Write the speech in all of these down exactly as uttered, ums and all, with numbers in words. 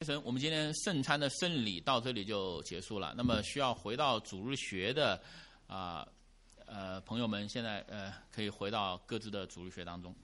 神，我们今天圣餐的圣礼到这里就结束了。那么需要回到主日学的啊 呃, 呃朋友们，现在呃可以回到各自的主日学当中。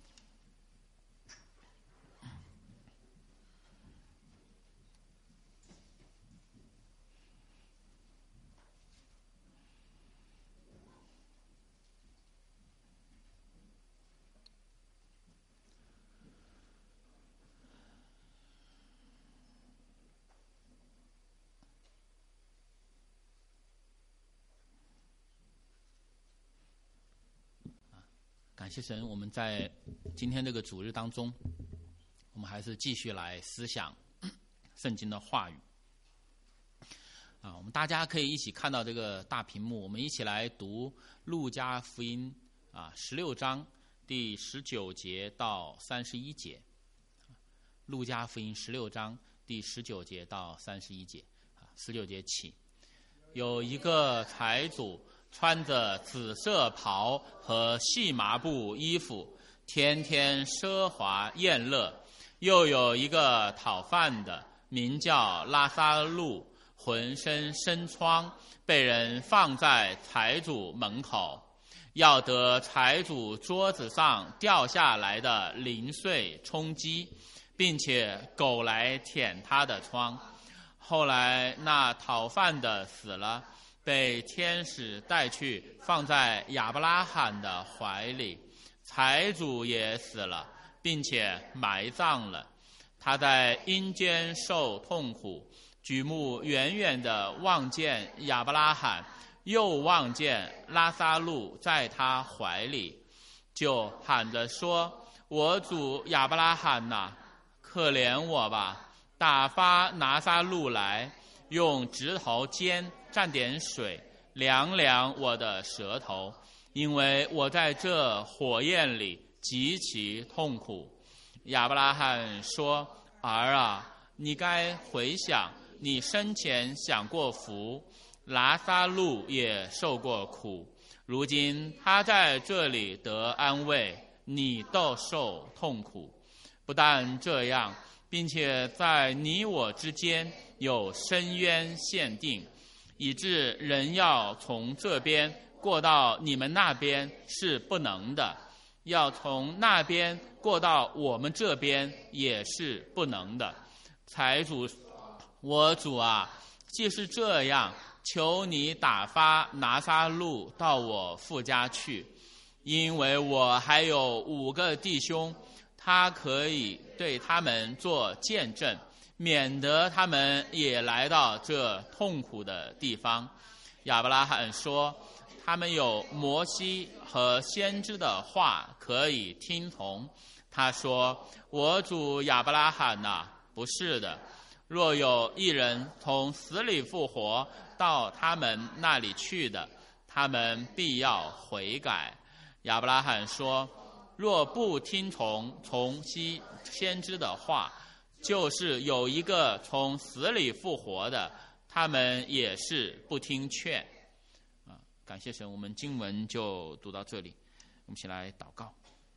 感谢神，我们在今天这个主日当中，我们还是继续来思想圣经的话语。啊，我们大家可以一起看到这个大屏幕，我们一起来读路加福音啊十六章第十九节到三十一节。路加福音十六章第十九节到三十一节。啊，十九节起，有一个财主穿着紫色袍和细麻布衣服，天天奢华宴乐。又有一个讨饭的，名叫拉撒路，浑身生疮，被人放在财主门口，要得财主桌子上掉下来的零碎充饥，并且狗来舔他的疮。后来那讨饭的死了，被天使带去放在亚伯拉罕的怀里，财主也死了，并且埋葬了。他在阴间受痛苦，举目远远地望见亚伯拉罕，又望见拉撒路在他怀里，就喊着说：我主亚伯拉罕哪，可怜我吧，打发拿撒路来，用指头尖蘸点水，凉凉我的舌头，因为我在这火焰里极其痛苦。亚伯拉罕说：儿啊，你该回想你生前享过福，拿撒路也受过苦，如今他在这里得安慰，你倒受痛苦。不但这样，并且在你我之间有深渊限定，以致人要从这边过到你们那边是不能的，要从那边过到我们这边也是不能的。财主，我主啊，既是这样，求你打发拿撒路到我父家去，因为我还有五个弟兄，他可以对他们做见证，免得他们也来到这痛苦的地方。亚伯拉罕说：他们有摩西和先知的话可以听从。他说：我主亚伯拉罕哪，不是的，若有一人从死里复活到他们那里去的，他们必要悔改。亚伯拉罕说：若不听从从西先知的话，就是有一个从死里复活的，他们也是不听劝。啊，感谢神，我们经文就读到这里，我们一起来祷告。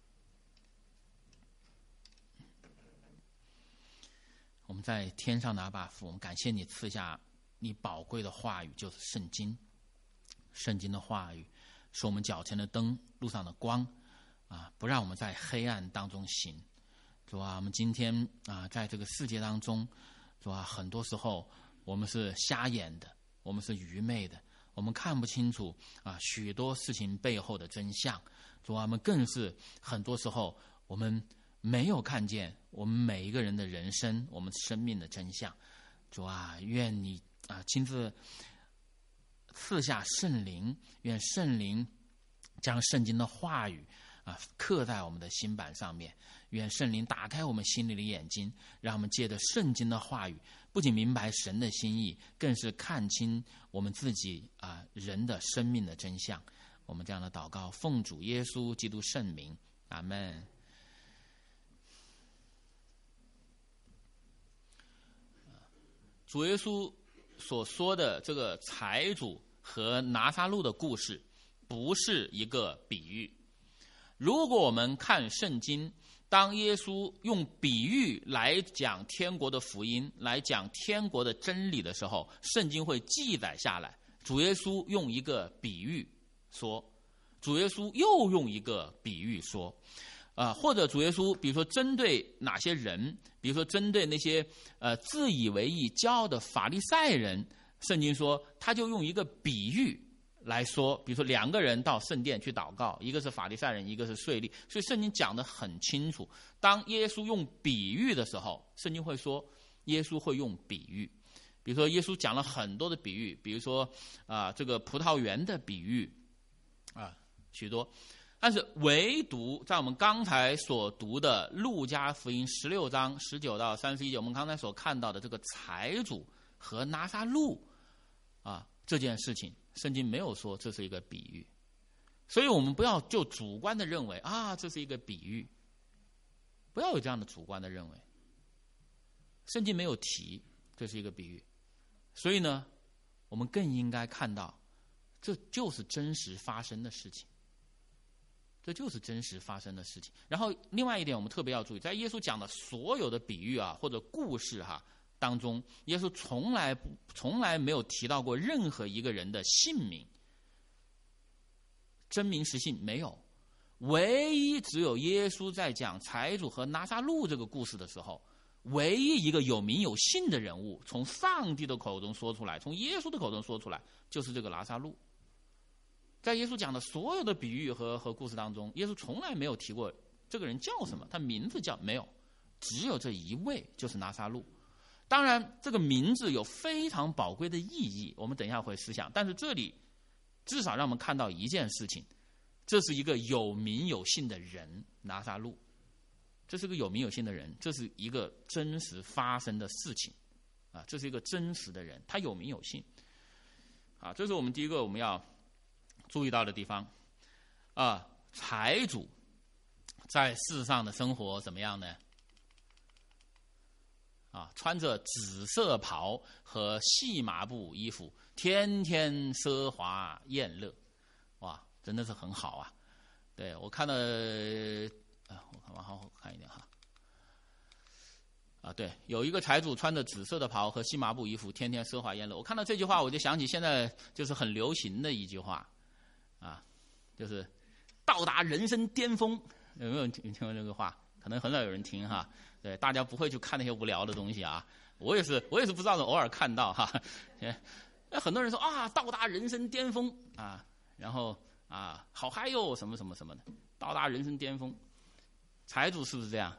我们在天上的阿爸父，我们感谢你赐下你宝贵的话语，就是圣经。圣经的话语是我们脚前的灯，路上的光，啊，不让我们在黑暗当中行。主啊，我们今天啊，在这个世界当中，主啊，很多时候我们是瞎眼的，我们是愚昧的，我们看不清楚啊许多事情背后的真相。主啊，我们更是很多时候我们没有看见我们每一个人的人生，我们生命的真相。主啊，愿你啊亲自赐下圣灵，愿圣灵将圣经的话语啊刻在我们的心板上面，愿圣灵打开我们心里的眼睛，让我们借着圣经的话语，不仅明白神的心意，更是看清我们自己啊人的生命的真相。我们这样的祷告，奉主耶稣基督圣名，阿们。主耶稣所说的这个财主和拿撒路的故事，不是一个比喻。如果我们看圣经， 当耶稣用比喻来讲天国的福音，来讲天国的真理的时候，圣经会记载下来。主耶稣用一个比喻说，主耶稣又用一个比喻说，啊、呃，或者主耶稣比如说针对哪些人，比如说针对那些呃自以为意、骄傲的法利赛人，圣经说他就用一个比喻来说，比如说两个人到圣殿去祷告，一个是法利赛人，一个是税吏，所以圣经讲得很清楚。当耶稣用比喻的时候，圣经会说耶稣会用比喻。比如说耶稣讲了很多的比喻，比如说啊、呃、这个葡萄园的比喻啊许多，但是唯独在我们刚才所读的路加福音十六章十九到三十一节，我们刚才所看到的这个财主和拿撒路啊这件事情，圣经没有说这是一个比喻，所以我们不要就主观的认为啊这是一个比喻，不要有这样的主观的认为，圣经没有提这是一个比喻，所以呢，我们更应该看到这就是真实发生的事情，这就是真实发生的事情。然后另外一点我们特别要注意，在耶稣讲的所有的比喻啊或者故事哈、啊当中，耶稣从来不从来没有提到过任何一个人的姓名，真名实姓没有，唯一只有耶稣在讲财主和拿撒路这个故事的时候，唯一一个有名有姓的人物从上帝的口中说出来，从耶稣的口中说出来，就是这个拿撒路。在耶稣讲的所有的比喻和和故事当中，耶稣从来没有提过这个人叫什么，他名字叫没有，只有这一位，就是拿撒路。当然这个名字有非常宝贵的意义，我们等一下会思想，但是这里至少让我们看到一件事情，这是一个有名有姓的人，拿撒路，这是个有名有姓的人，这是一个真实发生的事情啊，这是一个真实的人，他有名有姓啊，这是我们第一个我们要注意到的地方啊。财主在世上的生活怎么样呢？啊，穿着紫色袍和细麻布衣服，天天奢华宴乐，哇，真的是很好啊！对，我看了，啊，我看往后看一点哈。啊，对，有一个财主穿着紫色的袍和细麻布衣服，天天奢华宴乐。我看到这句话，我就想起现在就是很流行的一句话，啊，就是到达人生巅峰。有没有听听过这个话？可能很少有人听哈。对，大家不会去看那些无聊的东西啊。我也是，我也是不知道的，偶尔看到哈。很多人说啊，到达人生巅峰啊，然后啊，好嗨哟，什么什么什么的，到达人生巅峰。财主是不是这样？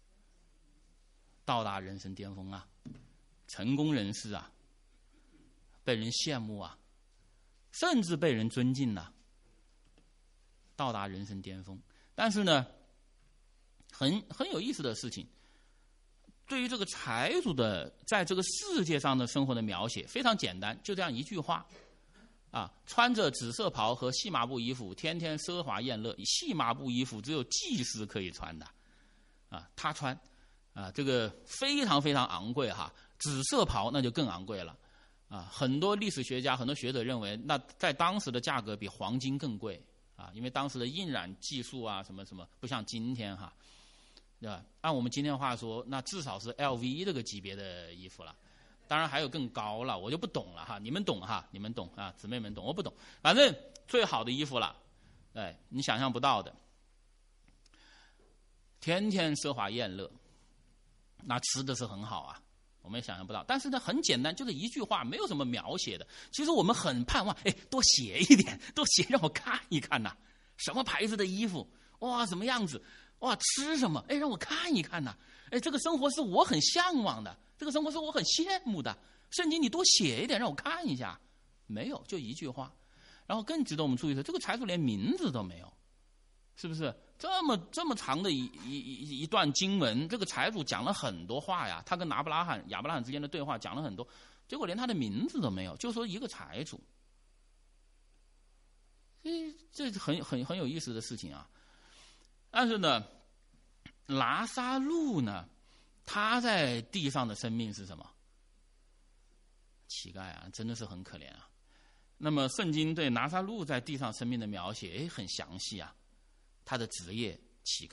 到达人生巅峰啊，成功人士啊，被人羡慕啊，甚至被人尊敬啊，到达人生巅峰。但是呢，很很有意思的事情，对于这个财主的在这个世界上的生活的描写非常简单，就这样一句话啊，穿着紫色袍和细麻布衣服，天天奢华宴乐。细麻布衣服只有祭司可以穿的啊，他穿啊，这个非常非常昂贵哈。紫色袍那就更昂贵了啊，很多历史学家很多学者认为，那在当时的价格比黄金更贵啊，因为当时的印染技术啊什么什么不像今天哈，对吧？按我们今天话说，那至少是 L V 这个级别的衣服了，当然还有更高了，我就不懂了哈，你们懂哈，你们懂啊，姊妹们懂，我不懂，反正最好的衣服了，对，你想象不到的，天天奢华宴乐，那吃的是很好啊，我们也想象不到，但是呢，很简单，就是一句话，没有什么描写的。其实我们很盼望，哎，多写一点，多写让我看一看呐、啊，什么牌子的衣服，哇，什么样子，哇，吃什么，哎，让我看一看呐、啊，哎，这个生活是我很向往的，这个生活是我很羡慕的。圣经你多写一点，让我看一下，没有，就一句话。然后更值得我们注意的，这个财主连名字都没有，是不是？这么这么长的一一一一段经文，这个财主讲了很多话呀，他跟拿伯拉罕、亚伯拉罕之间的对话讲了很多，结果连他的名字都没有，就说一个财主。这这很很很有意思的事情啊。但是呢，拿撒路呢，他在地上的生命是什么？乞丐啊，真的是很可怜啊。那么圣经对拿撒路在地上生命的描写，哎，很详细啊。他的职业乞丐，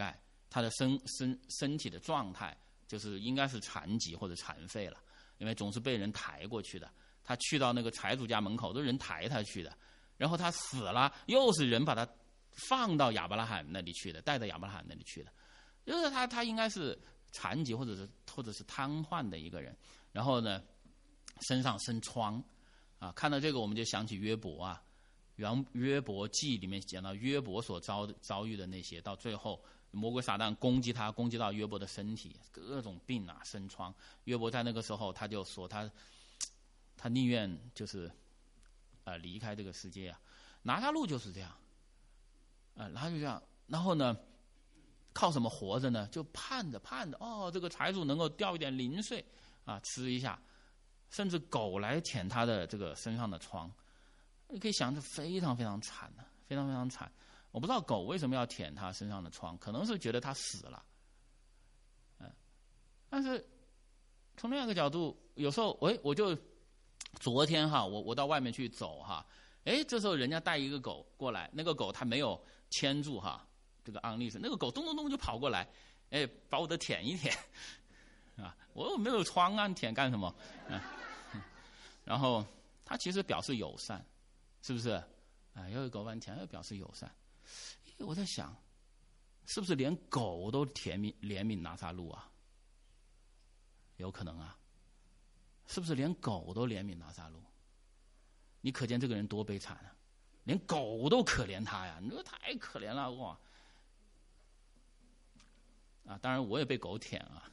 他的身身身体的状态就是应该是残疾或者残废了，因为总是被人抬过去的。他去到那个财主家门口，都是人抬他去的，然后他死了，又是人把他放到亚伯拉罕那里去的，带到亚伯拉罕那里去的，就是他他应该是残疾或者是或者是瘫痪的一个人，然后呢，身上生疮，啊，看到这个我们就想起约伯啊，约约伯记里面讲到约伯所遭遭遇的那些，到最后魔鬼撒旦攻击他，攻击到约伯的身体，各种病啊，生疮。约伯在那个时候他就说他他宁愿就是呃离开这个世界啊。拿撒路就是这样，呃，他就这样，然后呢？靠什么活着呢？就盼着盼着，哦，这个财主能够掉一点零碎啊，吃一下，甚至狗来舔他的这个身上的疮，你可以想着非常非常惨的、啊，非常非常惨。我不知道狗为什么要舔他身上的疮，可能是觉得他死了，嗯，但是从另外一个角度，有时候，哎，我就昨天哈，我我到外面去走哈，哎，这时候人家带一个狗过来，那个狗它没有牵住哈。这个案例是那个狗咚咚咚就跑过来，哎，把我的舔一舔，啊，我又没有疮啊，舔干什么？啊，然后他其实表示友善，是不是？啊，要有狗把你舔，要表示友善。我在想，是不是连狗都怜悯怜悯拿撒路啊？有可能啊，是不是连狗都怜悯拿撒路？你可见这个人多悲惨啊！连狗都可怜他呀，你说太可怜了哇！啊，当然我也被狗舔啊。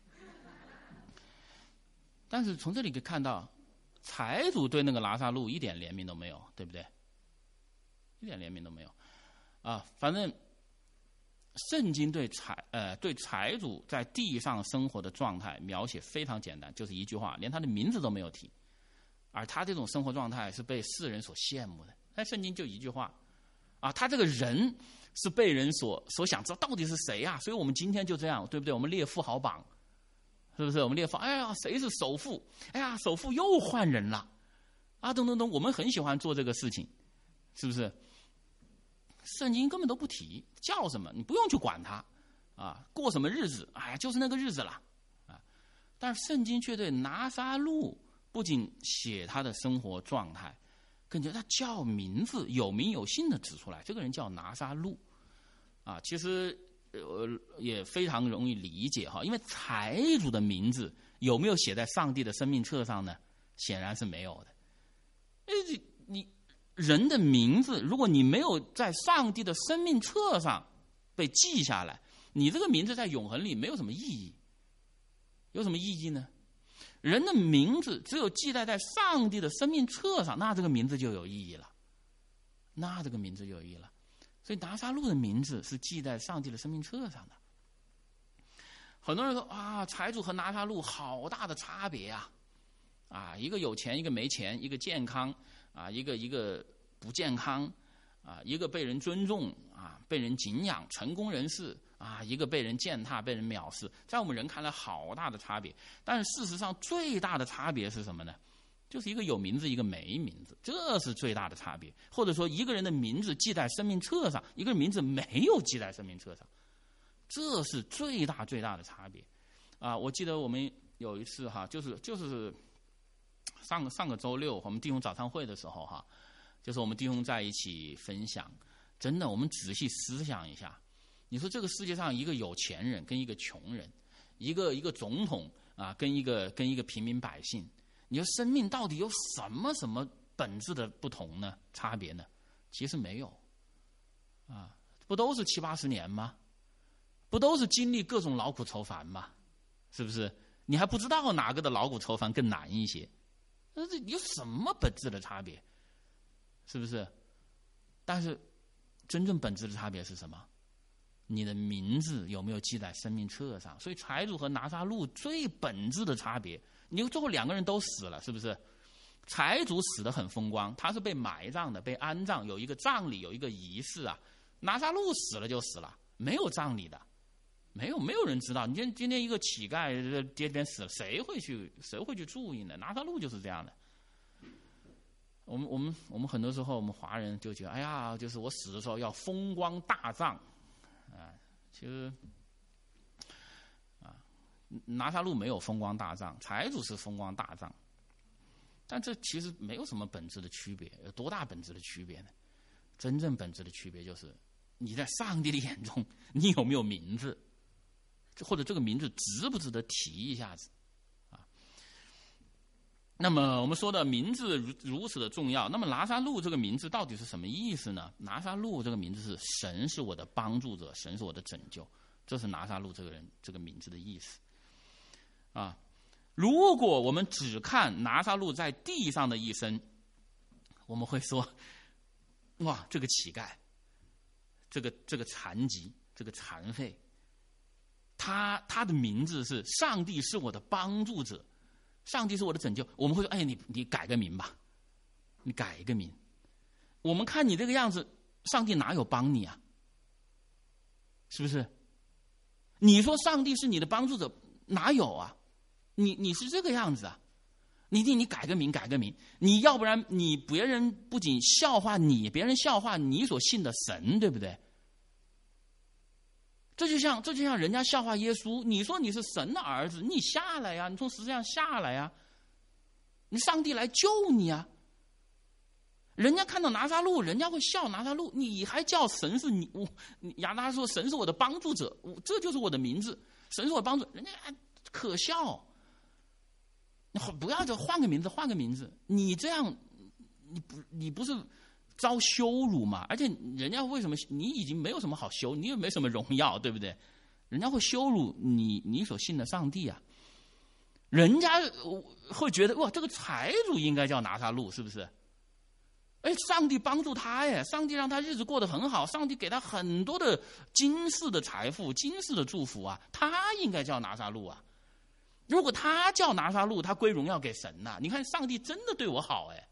但是从这里可以看到，财主对那个拿撒路一点怜悯都没有，对不对？一点怜悯都没有。啊，反正圣经对财呃对财主在地上生活的状态描写非常简单，就是一句话，连他的名字都没有提。而他这种生活状态是被世人所羡慕的。但圣经就一句话，啊，他这个人是被人所所想知道到底是谁啊？所以我们今天就这样，对不对？我们列富豪榜，是不是？我们列富，哎呀，谁是首富？哎呀，首富又换人了，啊，等等等，我们很喜欢做这个事情，是不是？圣经根本都不提，叫什么你不用去管他，啊，过什么日子，哎呀，就是那个日子了，啊，但是圣经却对拿撒路不仅写他的生活状态。感觉他叫名字有名有姓的指出来，这个人叫拿撒路，啊，其实呃也非常容易理解哈，因为财主的名字有没有写在上帝的生命册上呢？显然是没有的。哎，你人的名字，如果你没有在上帝的生命册上被记下来，你这个名字在永恒里没有什么意义。有什么意义呢？人的名字只有记载在上帝的生命册上，那这个名字就有意义了，那这个名字就有意义了。所以拿撒路的名字是记在上帝的生命册上的。很多人说啊，财主和拿撒路好大的差别啊，啊，一个有钱，一个没钱，一个健康啊，一个一个不健康啊，一个被人尊重啊，被人敬仰，成功人士。啊，一个被人践踏，被人藐视，在我们人看来好大的差别。但是事实上最大的差别是什么呢？就是一个有名字，一个没名字，这是最大的差别。或者说一个人的名字记在生命册上，一个人名字没有记在生命册上，这是最大最大的差别。啊，我记得我们有一次哈，就是就是上个上个周六我们弟兄早餐会的时候哈，就是我们弟兄在一起分享，真的我们仔细思想一下。你说这个世界上一个有钱人跟一个穷人，一个一个总统啊，跟一个跟一个平民百姓，你说生命到底有什么什么本质的不同呢？差别呢？其实没有，啊，不都是七八十年吗？不都是经历各种劳苦愁烦吗？是不是？你还不知道哪个的劳苦愁烦更难一些？那这有什么本质的差别？是不是？但是真正本质的差别是什么？你的名字有没有记在生命册上？所以财主和拿撒路最本质的差别，你最后两个人都死了，是不是？财主死得很风光，他是被埋葬的，被安葬，有一个葬礼，有一个仪式啊。拿撒路死了就死了，没有葬礼的，没有没有人知道。你今今天一个乞丐爹爹死了，谁会去谁会去注意呢？拿撒路就是这样的。我们我们我们很多时候我们华人就觉得，哎呀，就是我死的时候要风光大葬。啊，其实拿撒路没有风光大帐，财主是风光大帐，但这其实没有什么本质的区别。有多大本质的区别呢？真正本质的区别就是你在上帝的眼中你有没有名字，或者这个名字值不值得提一下子啊？那么我们说的名字如如此的重要，那么拿撒路这个名字到底是什么意思呢？拿撒路这个名字是神是我的帮助者，神是我的拯救，这是拿撒路这个人这个名字的意思啊。如果我们只看拿撒路在地上的一生，我们会说，哇，这个乞丐，这个这个残疾，这个残废，他他的名字是上帝是我的帮助者，上帝是我的拯救。我们会说，哎，你你改个名吧，你改一个名。我们看你这个样子，上帝哪有帮你啊？是不是？你说上帝是你的帮助者，哪有啊？你你是这个样子啊？你你你改个名，改个名，你要不然你别人不仅笑话你，别人笑话你所信的神，对不对？这就像这就像人家笑话耶稣，你说你是神的儿子，你下来呀，你从十字架下来呀，你上帝来救你啊。人家看到拿撒路，人家会笑拿撒路，你还叫神是你，我亚当说神是我的帮助者，我这就是我的名字，神是我的帮助，人家可笑。不要就换个名字，换个名字，你这样，你不你不是遭羞辱吗？而且人家为什么你已经没有什么好羞，你也没什么荣耀，对不对？人家会羞辱你，你所信的上帝啊。人家会觉得哇，这个财主应该叫拿撒路，是不是？哎，上帝帮助他耶，上帝让他日子过得很好，上帝给他很多的今世的财富、今世的祝福啊，他应该叫拿撒路啊。如果他叫拿撒路，他归荣耀给神呐、啊！你看，上帝真的对我好哎。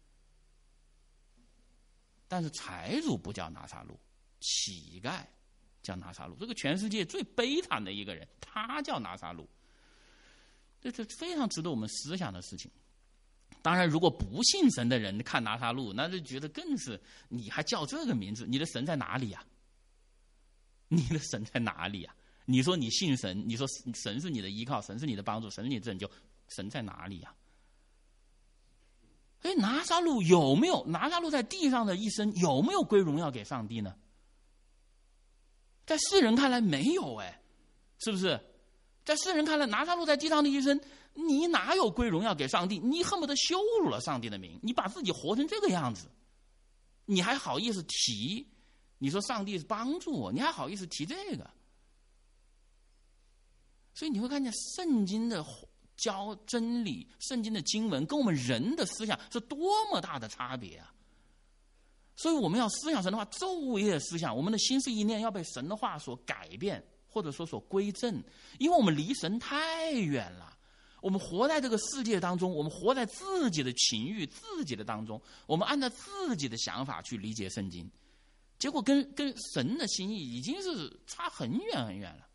但是财主不叫拿撒路，乞丐叫拿撒路，这个全世界最悲惨的一个人，他叫拿撒路。这这非常值得我们思想的事情。当然，如果不信神的人看拿撒路，那就觉得更是你还叫这个名字，你的神在哪里呀、啊？你的神在哪里呀、啊？你说你信神，你说神是你的依靠，神是你的帮助，神是你的拯救，神在哪里呀、啊？哎，拿撒路有没有拿撒路在地上的一生有没有归荣耀给上帝呢？在世人看来没有哎，是不是？在世人看来，拿撒路在地上的一生，你哪有归荣耀给上帝？你恨不得羞辱了上帝的名，你把自己活成这个样子，你还好意思提？你说上帝是帮助我，你还好意思提这个？所以你会看见圣经的教真理，圣经的经文跟我们人的思想是多么大的差别啊！所以我们要思想神的话，昼夜思想，我们的心思意念要被神的话所改变，或者说所归正，因为我们离神太远了。我们活在这个世界当中，我们活在自己的情欲、自己的当中，我们按照自己的想法去理解圣经，结果跟跟神的心意已经是差很远很远了。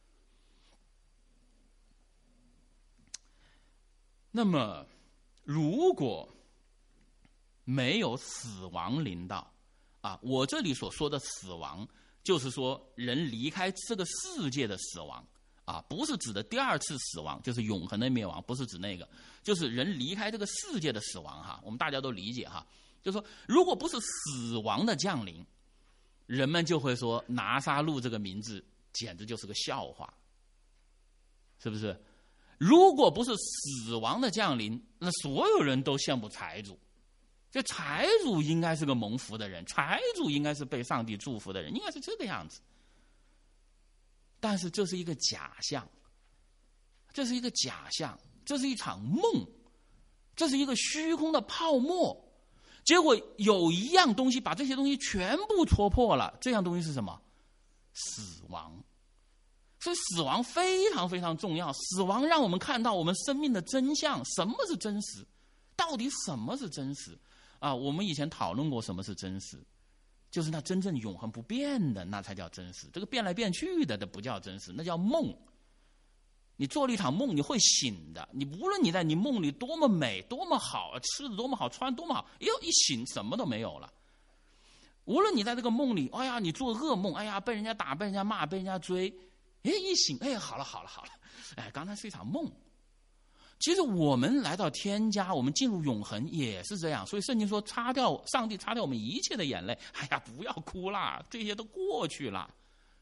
那么，如果没有死亡临到，啊，我这里所说的死亡，就是说人离开这个世界的死亡，啊，不是指的第二次死亡，就是永恒的灭亡，不是指那个，就是人离开这个世界的死亡哈。我们大家都理解哈，就是说，如果不是死亡的降临，人们就会说拿撒路这个名字简直就是个笑话，是不是？如果不是死亡的降临，那所有人都羡慕财主。这财主应该是个蒙福的人，财主应该是被上帝祝福的人，应该是这个样子。但是这是一个假象，这是一个假象，这是一场梦，这是一个虚空的泡沫。结果有一样东西把这些东西全部戳破了，这样东西是什么？死亡。所以死亡非常非常重要，死亡让我们看到我们生命的真相，什么是真实，到底什么是真实啊？我们以前讨论过什么是真实，就是那真正永恒不变的，那才叫真实。这个变来变去的，那不叫真实，那叫梦。你做了一场梦，你会醒的。你无论你在你梦里多么美，多么好，吃的多么好，穿多么好，哟，一醒什么都没有了。无论你在这个梦里，哎呀，你做噩梦，哎呀，被人家打，被人家骂，被人家追， 哎，一醒，哎，好了好了好了，哎，刚才是一场梦。其实我们来到天家，我们进入永恒也是这样。所以圣经说，擦掉上帝擦掉我们一切的眼泪。哎呀，不要哭啦，这些都过去了。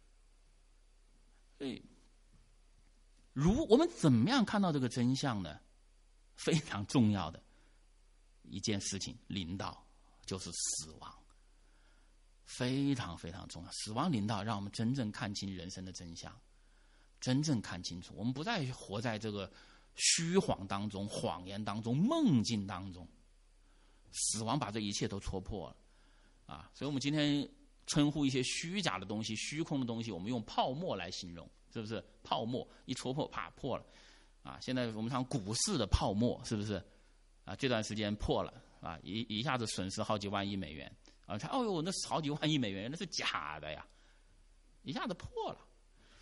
所以，如我们怎么样看到这个真相呢？非常重要的一件事情临到，就是死亡。非常非常重要，死亡临到，让我们真正看清人生的真相，真正看清楚，我们不再活在这个虚晃当中、谎言当中、梦境当中。死亡把这一切都戳破了啊！所以我们今天称呼一些虚假的东西、虚空的东西，我们用泡沫来形容，是不是？泡沫一戳破，啪破了啊！现在我们讲股市的泡沫，是不是啊？这段时间破了啊，一一下子损失好几万亿美元啊！看，哦呦，那是好几万亿美元，那是假的呀，一下子破了。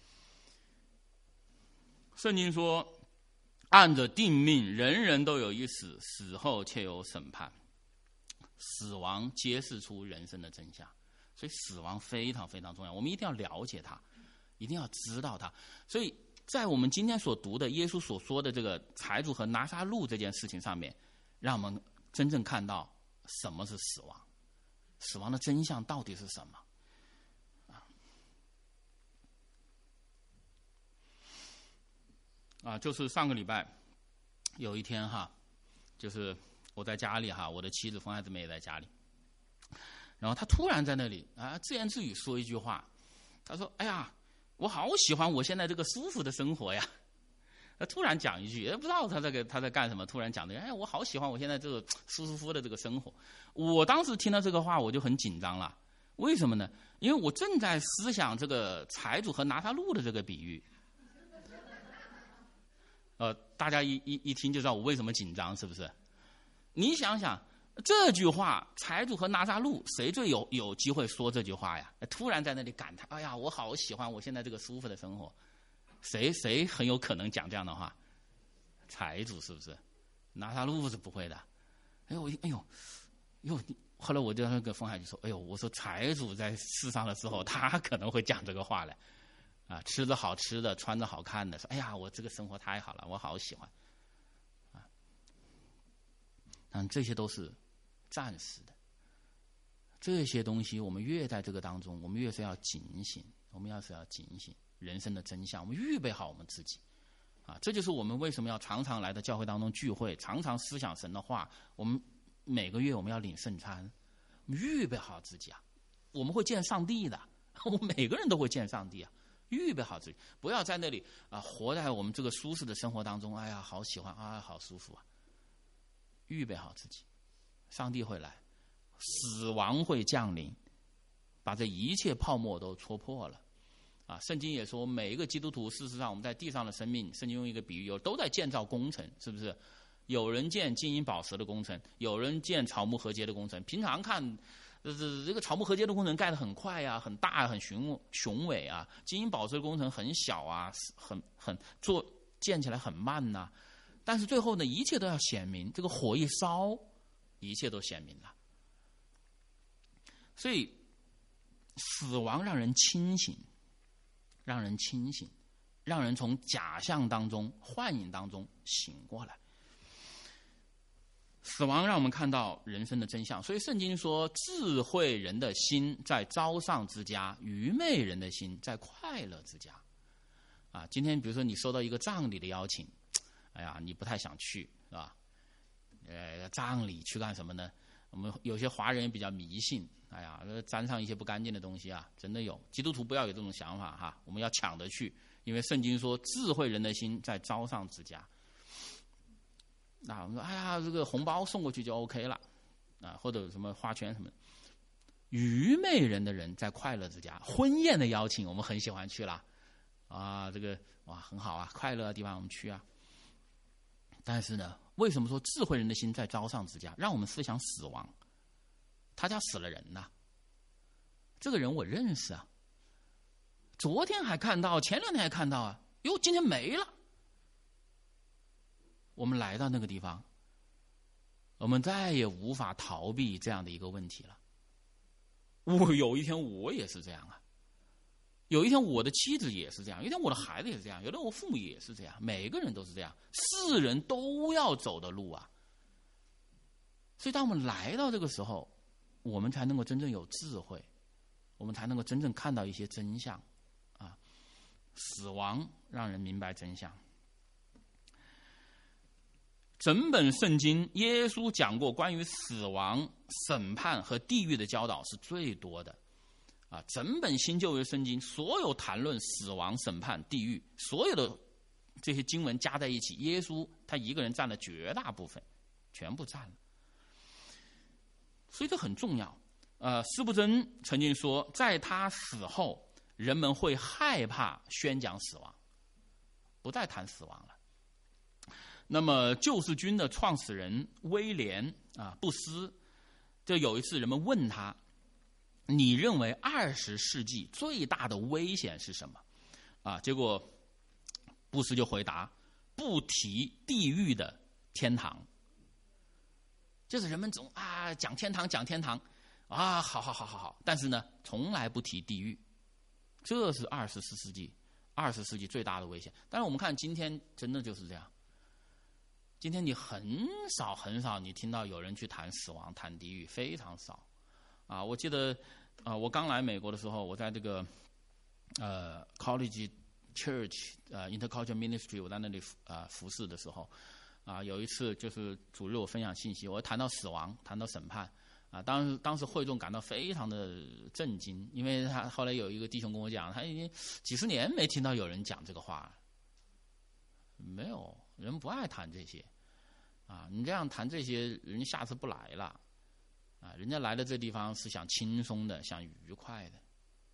圣经说，按着定命，人人都有一死，死后却有审判。死亡揭示出人生的真相，所以死亡非常非常重要，我们一定要了解它，一定要知道它。所以在我们今天所读的耶稣所说的这个财主和拿撒路这件事情上面，让我们真正看到什么是死亡，死亡的真相到底是什么啊？啊，就是上个礼拜有一天哈，就是我在家里哈，我的妻子冯孩姊妹也在家里，然后她突然在那里啊自言自语说一句话，她说：“哎呀，我好喜欢我现在这个舒服的生活呀。”她突然讲一句，也不知道她在她在干什么，突然讲的，哎，我好喜欢我现在这个舒舒服服的这个生活。我当时听到这个话，我就很紧张了。为什么呢？因为我正在思想这个财主和拿撒路的这个比喻。呃，大家一一一听就知道我为什么紧张，是不是？你想想这句话，财主和拿撒路谁最有有机会说这句话呀？突然在那里感叹：“哎呀，我好喜欢我现在这个舒服的生活。”谁谁很有可能讲这样的话？财主是不是？拿撒路是不会的。哎呦，哎呦，哟！后来我就跟冯海就说：“哎呦，我说财主在世上的时候，他可能会讲这个话来。”啊，吃着好吃的，穿着好看的，说：“哎呀，我这个生活太好了，我好喜欢。”啊，但这些都是暂时的。这些东西，我们越在这个当中，我们越是要警醒，我们要是要警醒人生的真相，我们预备好我们自己。啊，这就是我们为什么要常常来到教会当中聚会，常常思想神的话。我们每个月我们要领圣餐，我们预备好自己啊！我们会见上帝的，我们每个人都会见上帝啊！预备好自己，不要在那里啊，活在我们这个舒适的生活当中。哎呀，好喜欢啊，好舒服啊！预备好自己，上帝会来，死亡会降临，把这一切泡沫都戳破了。啊，圣经也说，每一个基督徒，事实上我们在地上的生命，圣经用一个比喻，有都在建造工程，是不是？有人建金银宝石的工程，有人建草木禾秸的工程。平常看。这这个草木禾秸的工程盖得很快啊，很大，很雄雄伟啊。金银宝石的工程很小啊，很很做建起来很慢呐、啊。但是最后呢，一切都要显明，这个火一烧，一切都显明了。所以，死亡让人清醒，让人清醒，让人从假象当中、幻影当中醒过来。死亡让我们看到人生的真相，所以圣经说，智慧人的心在朝上之家，愚昧人的心在快乐之家。啊，今天比如说你收到一个葬礼的邀请，哎呀，你不太想去，是吧？呃，葬礼去干什么呢？我们有些华人比较迷信，哎呀，沾上一些不干净的东西啊，真的有。基督徒不要有这种想法哈，我们要抢着去，因为圣经说，智慧人的心在朝上之家。那我们说，哎呀，这个红包送过去就 OK 了，啊，或者什么花圈什么的。愚昧人的人在快乐之家，婚宴的邀请我们很喜欢去了，啊，这个哇很好啊，快乐的地方我们去啊。但是呢，为什么说智慧人的心在朝上之家？让我们思想死亡，他家死了人呐、啊，这个人我认识啊，昨天还看到，前两天还看到啊，哟，今天没了。我们来到那个地方，我们再也无法逃避这样的一个问题了。我有一天我也是这样啊， 有一天我的妻子也是这样，有一天我的孩子也是这样，有的我父母也是这样，每个人都是这样，是人都要走的路啊。所以当我们来到这个时候，我们才能够真正有智慧，我们才能够真正看到一些真相啊。死亡让人明白真相。整本圣经耶稣讲过关于死亡、审判和地狱的教导是最多的啊。整本新旧约圣经所有谈论死亡、审判、地狱，所有的这些经文加在一起，耶稣他一个人占了绝大部分，全部占了。所以这很重要。呃，司布真曾经说，在他死后，人们会害怕宣讲死亡，不再谈死亡了。那么救世军的创始人威廉啊布斯，就有一次人们问他，你认为二十世纪最大的危险是什么啊？结果布斯就回答，不提地狱的天堂。就是人们总啊讲天堂讲天堂啊，好好好好好，但是呢从来不提地狱。这是二十四世纪二十世纪最大的危险。但是我们看今天真的就是这样，今天你很少很少你听到有人去谈死亡谈地狱，非常少啊。我记得啊、呃，我刚来美国的时候，我在这个呃 College Church 呃 Intercultural Ministry 我在那里啊、呃、服侍的时候啊，有一次就是主日我分享信息，我谈到死亡谈到审判啊，当时当时会众感到非常的震惊，因为他后来有一个弟兄跟我讲，他已经几十年没听到有人讲这个话，没有人不爱谈这些啊，你这样谈这些，人家下次不来了啊，人家来的这地方是想轻松的，想愉快的。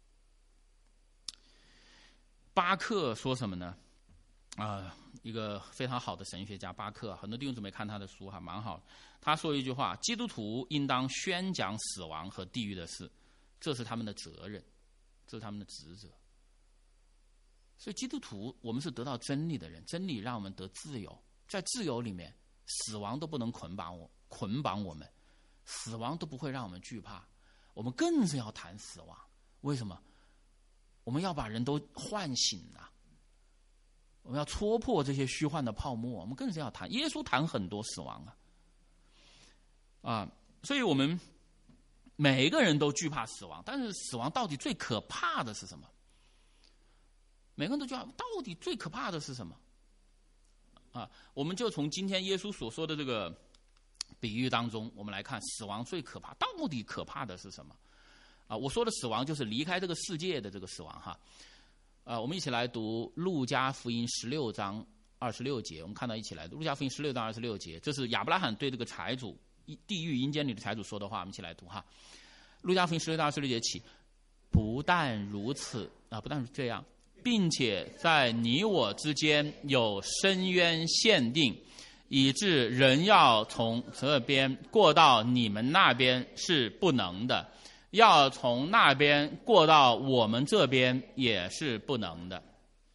巴克说什么呢？啊、呃，一个非常好的神学家巴克，很多弟兄姊妹看他的书还蛮好的。他说一句话：基督徒应当宣讲死亡和地狱的事，这是他们的责任，这是他们的职责。所以基督徒我们是得到真理的人，真理让我们得自由，在自由里面，死亡都不能捆绑我，捆绑我们，死亡都不会让我们惧怕。我们更是要谈死亡，为什么？我们要把人都唤醒啊！我们要戳破这些虚幻的泡沫，我们更是要谈。耶稣谈很多死亡啊，啊，所以我们每一个人都惧怕死亡，但是死亡到底最可怕的是什么？每个人都惧怕，到底最可怕的是什么？啊，我们就从今天耶稣所说的这个比喻当中，我们来看死亡最可怕，到底可怕的是什么？啊，我说的死亡就是离开这个世界的这个死亡哈。呃，我们一起来读路加福音十六章二十六节，我们看到一起来读路加福音十六章二十六节，这是亚伯拉罕对这个财主地狱阴间里的财主说的话，我们一起来读哈。路加福音十六章二十六节起，不但如此啊，不但这样，并且在你我之间有深渊限定，以致人要从这边过到你们那边是不能的，要从那边过到我们这边也是不能的。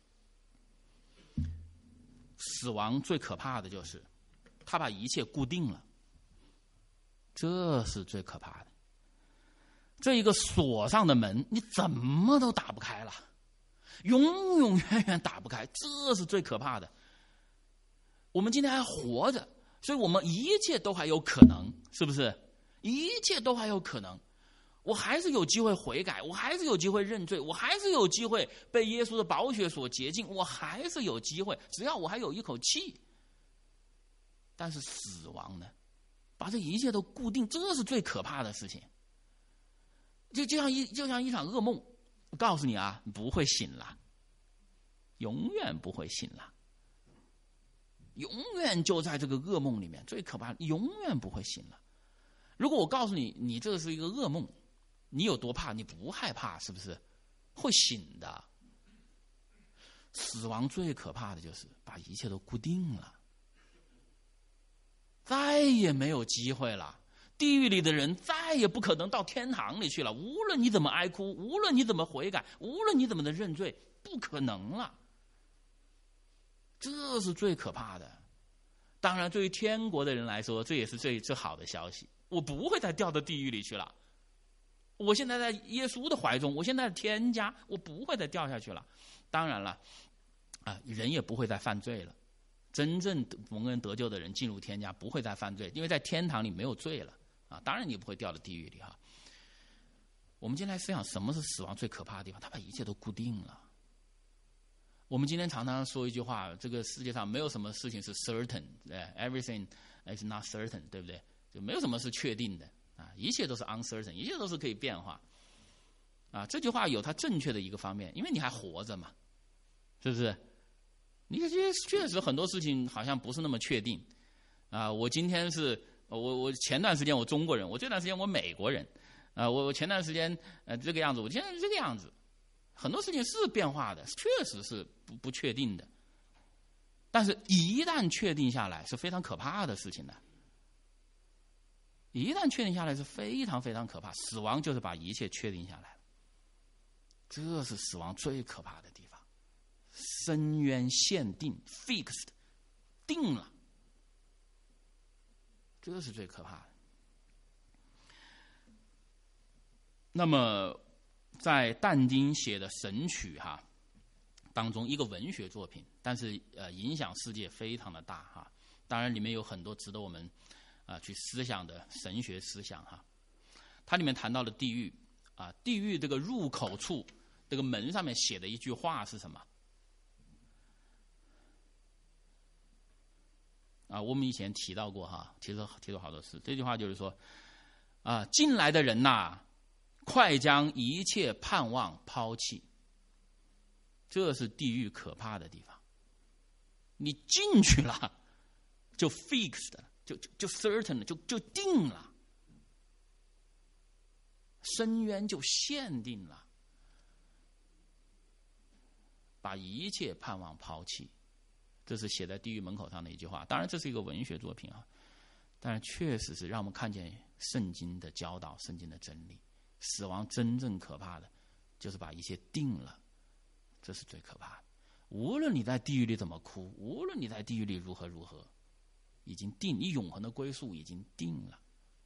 死亡最可怕的就是他把一切固定了，这是最可怕的。这一个锁上的门你怎么都打不开了，永永远远打不开，这是最可怕的。我们今天还活着，所以我们一切都还有可能，是不是？一切都还有可能，我还是有机会悔改，我还是有机会认罪，我还是有机会被耶稣的宝血所洁净，我还是有机会，只要我还有一口气。但是死亡呢，把这一切都固定，这是最可怕的事情。就就像一就像一场噩梦，我告诉你啊，不会醒了，永远不会醒了，永远就在这个噩梦里面，最可怕，永远不会醒了。如果我告诉你，你这是一个噩梦，你有多怕？你不害怕，是不是？会醒的。死亡最可怕的就是把一切都固定了，再也没有机会了。地狱里的人再也不可能到天堂里去了，无论你怎么哀哭，无论你怎么悔改，无论你怎么的认罪，不可能了。这是最可怕的。当然对于天国的人来说，这也是最最好的消息，我不会再掉到地狱里去了， 我现在在耶稣的怀中，我现在天家，我不会再掉下去了。当然了，啊，人也不会再犯罪了。真正蒙恩得救的人进入天家不会再犯罪，因为在天堂里没有罪了啊。当然你不会掉到地狱里哈。我们今天来思想什么是死亡最可怕的地方？他把一切都固定了。我们今天常常说一句话，这个世界上没有什么事情是 certain， everything is not certain， 对不对？就没有什么是确定的啊，一切都是 uncertain， 一切都是可以变化啊。这句话有它正确的一个方面，因为你还活着嘛，是不是？你这些确实很多事情好像不是那么确定啊。我今天是我我前段时间我中国人，我这段时间我美国人啊，我我前段时间呃这个样子，我现在是这个样子。很多事情是变化的，确实是不不确定的，但是一旦确定下来是非常可怕的事情的。一旦确定下来是非常非常可怕，死亡就是把一切确定下来了，这是死亡最可怕的地方。深渊限定 fixed 定了，这是最可怕的。那么在但丁写的《神曲》哈当中，一个文学作品，但是呃影响世界非常的大哈。当然里面有很多值得我们啊、呃、去思想的神学思想哈。它里面谈到了地狱啊，地狱这个入口处这个门上面写的一句话是什么？啊，我们以前提到过哈，提出提出好多次。这句话就是说啊，进来的人呐，快将一切盼望抛弃。这是地狱可怕的地方。你进去了，就 fixed 了，就就就 certain 了，就就定了。深渊就限定了，把一切盼望抛弃。这是写在地狱门口上的一句话。当然，这是一个文学作品啊，但是确实是让我们看见圣经的教导，圣经的真理。死亡真正可怕的，就是把一切定了，这是最可怕的。无论你在地狱里怎么哭，无论你在地狱里如何如何，已经定，你永恒的归宿已经定了。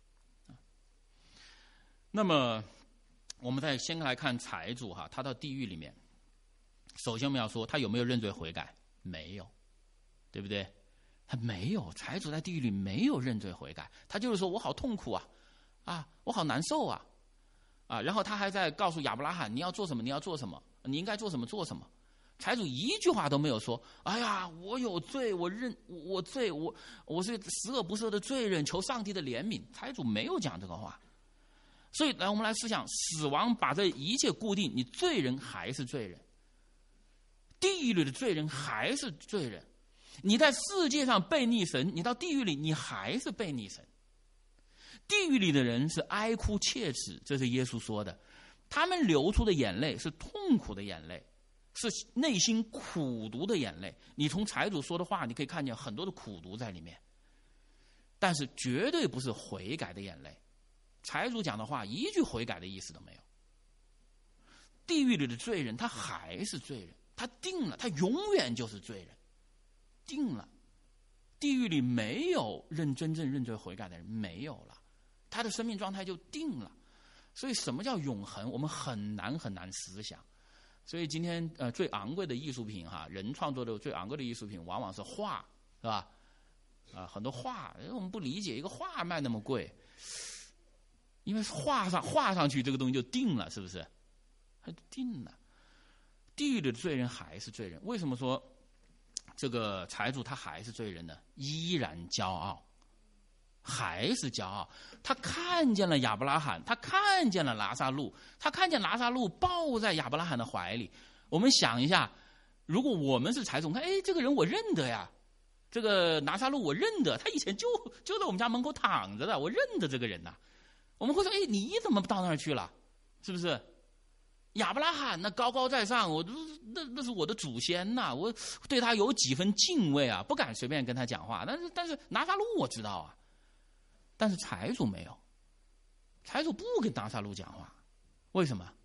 那么，我们再先来看财主哈，他到地狱里面，首先我们要说他有没有认罪悔改？没有，对不对？他没有，财主在地狱里没有认罪悔改，他就是说我好痛苦啊，啊，我好难受啊。啊，然后他还在告诉亚伯拉罕，你要做什么？你要做什么？你应该做什么？做什么？财主一句话都没有说。哎呀，我有罪，我认我罪，我我是十恶不赦的罪人，求上帝的怜悯。财主没有讲这个话。所以，来我们来思想，死亡把这一切固定，你罪人还是罪人，地狱里的罪人还是罪人。你在世界上背逆神，你到地狱里你还是背逆神。地狱里的人是哀哭切齿，这是耶稣说的。他们流出的眼泪是痛苦的眼泪，是内心苦毒的眼泪。你从财主说的话，你可以看见很多的苦毒在里面，但是绝对不是悔改的眼泪。财主讲的话，一句悔改的意思都没有。地狱里的罪人，他还是罪人，他定了，他永远就是罪人，定了。地狱里没有认真正认罪悔改的人，没有了。他的生命状态就定了。所以什么叫永恒，我们很难很难思想。所以今天呃最昂贵的艺术品哈，人创作的最昂贵的艺术品往往是画，是吧？啊，很多画，我们不理解一个画卖那么贵，因为画上画上去这个东西就定了，是不是？它定了。地狱里的罪人还是罪人。为什么说这个财主他还是罪人呢？依然骄傲。还是骄傲，他看见了亚伯拉罕，他看见了拉撒路，他看见拉撒路抱在亚伯拉罕的怀里。我们想一下，如果我们是财主，看，哎，这个人我认得呀，这个拉撒路我认得，他以前就就在我们家门口躺着的，我认得这个人呐。我们会说，哎，你怎么到那儿去了？是不是？亚伯拉罕那高高在上，我那那是我的祖先呐，我对他有几分敬畏啊，不敢随便跟他讲话。但是但是拿撒路我知道啊。但是财主没有，财主不跟拿撒路讲话，为什么？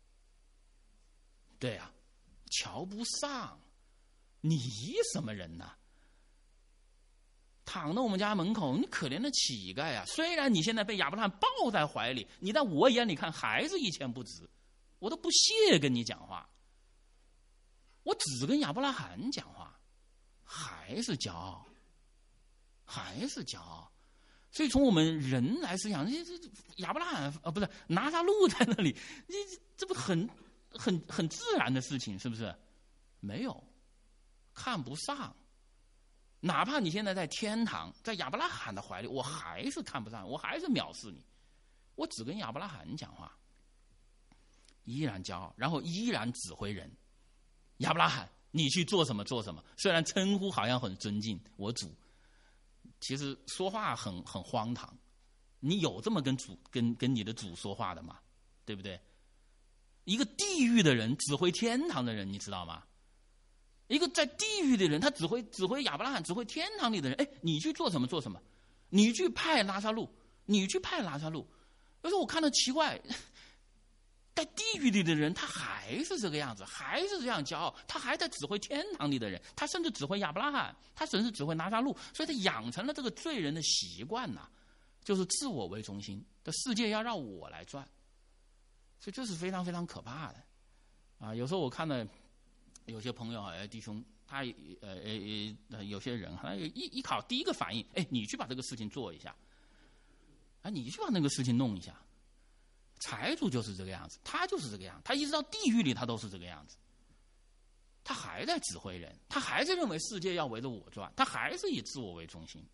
对呀、啊，瞧不上你什么人呢？ 躺到我们家门口，你可怜的乞丐啊！虽然你现在被亚伯拉罕抱在怀里，你在我眼里看还是一钱不值，我都不屑跟你讲话。我只跟亚伯拉罕讲话，还是骄傲，还是骄傲。所以从我们人来思想，这这亚伯拉罕啊，不是拿撒路在那里，这这不很很很自然的事情，是不是？没有，看不上。哪怕你现在在天堂，在亚伯拉罕的怀里，我还是看不上，我还是藐视你。我只跟亚伯拉罕讲话，依然骄傲，然后依然指挥人。亚伯拉罕，你去做什么做什么。虽然称呼好像很尊敬我主，其实说话很很荒唐。你有这么跟主跟跟你的主说话的吗？对不对？一个地狱的人指挥天堂的人，你知道吗？一个在地狱的人，他指挥指挥亚伯拉罕，指挥天堂里的人。哎，你去做什么做什么？你去派拉撒路，你去派拉撒路。有时候我看到奇怪，在地狱里的人，他还是这个样子，还是这样骄傲，他还在指挥天堂里的人，他甚至指挥亚伯拉罕，他甚至指挥拉撒路，所以他养成了这个罪人的习惯呐、啊，就是自我为中心的世界要让我来转，所以这是非常非常可怕的啊！有时候我看到有些朋友啊，弟兄，他呃呃呃有些人，他一一考第一个反应，哎，你去把这个事情做一下，啊，你去把那个事情弄一下。财主就是这个样子，他就是这个样子，他一直到地狱里他都是这个样子，他还在指挥人，他还是认为世界要围着我转，他还是以自我为中心，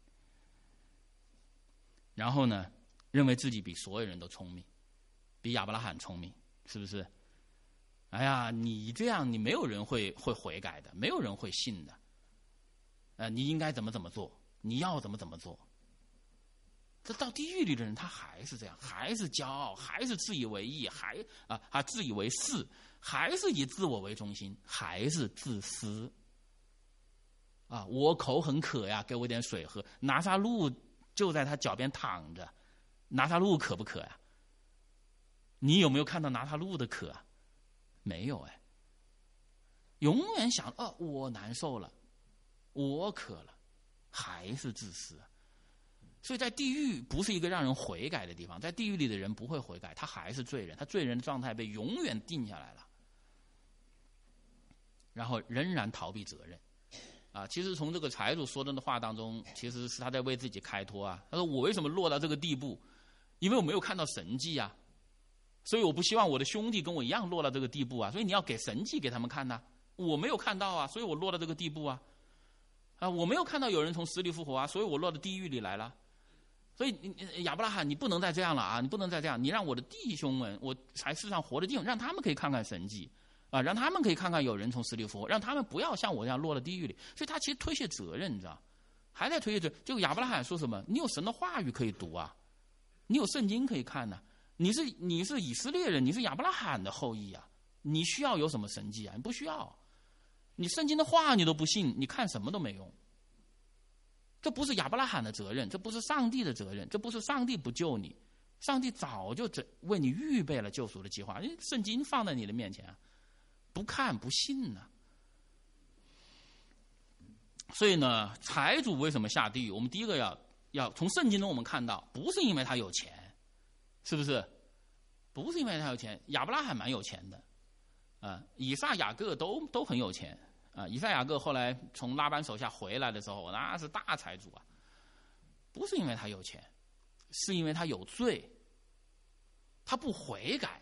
然后呢，认为自己比所有人都聪明，比亚伯拉罕聪明，是不是？哎呀，你这样你没有人会会悔改的，没有人会信的，呃，你应该怎么怎么做，你要怎么怎么做。这到地狱里的人，他还是这样，还是骄傲，还是自以为意，还啊啊自以为是，还是以自我为中心，还是自私。啊，我口很渴呀，给我点水喝。拿撒路就在他脚边躺着，拿撒路渴不渴呀？你有没有看到拿撒路的渴啊？没有哎。永远想，哦、啊，我难受了，我渴了，还是自私。所以在地狱不是一个让人悔改的地方，在地狱里的人不会悔改，他还是罪人，他罪人的状态被永远定下来了，然后仍然逃避责任。啊，其实从这个财主说的话当中，其实是他在为自己开脱啊。他说：“我为什么落到这个地步？因为我没有看到神迹啊，所以我不希望我的兄弟跟我一样落到这个地步啊。所以你要给神迹给他们看呐、啊，我没有看到啊，所以我落到这个地步啊。啊，我没有看到有人从死里复活啊，所以我落到地狱里来了。”所以亚伯拉罕，你不能再这样了啊！你不能再这样，你让我的弟兄们，我才世上活的弟兄，让他们可以看看神迹啊，让他们可以看看有人从死里复活，让他们不要像我这样落了地狱里。所以他其实推卸责任，你知道，还在推卸责任。就亚伯拉罕说什么？你有神的话语可以读啊，你有圣经可以看呢、啊。你是你是以色列人，你是亚伯拉罕的后裔啊，你需要有什么神迹啊？你不需要，你圣经的话你都不信，你看什么都没用。这不是亚伯拉罕的责任，这不是上帝的责任，这不是上帝不救你，上帝早就为你预备了救赎的计划，因为圣经放在你的面前啊，不看不信呢、啊。所以呢，财主为什么下地狱？我们第一个要要从圣经中我们看到，不是因为他有钱，是不是？不是因为他有钱，亚伯拉罕蛮有钱的，啊，以撒雅各都都很有钱。啊，以赛亚各后来从拉班手下回来的时候，那是大财主啊！不是因为他有钱，是因为他有罪，他不悔改。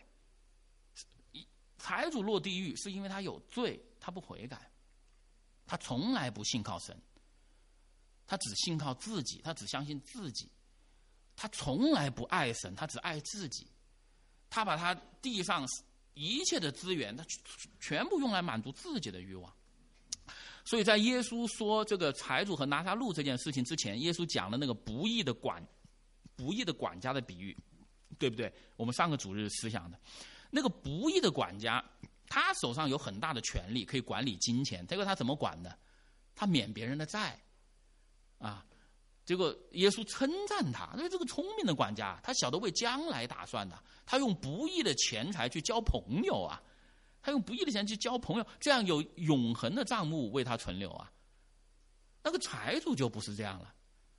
财主落地狱是因为他有罪，他不悔改，他从来不信靠神，他只信靠自己，他只相信自己，他从来不爱神，他只爱自己，他把他地上一切的资源，他全部用来满足自己的欲望。所以在耶稣说这个财主和拿撒路这件事情之前，耶稣讲了那个不义的管不义的管家的比喻，对不对？我们上个主日思想的那个不义的管家，他手上有很大的权力，可以管理金钱。这个他怎么管的？他免别人的债啊。结果耶稣称赞他，因为这个聪明的管家，他晓得为将来打算的，他用不义的钱财去交朋友啊。他用不义的钱去交朋友，这样有永恒的账目为他存留啊。那个财主就不是这样了，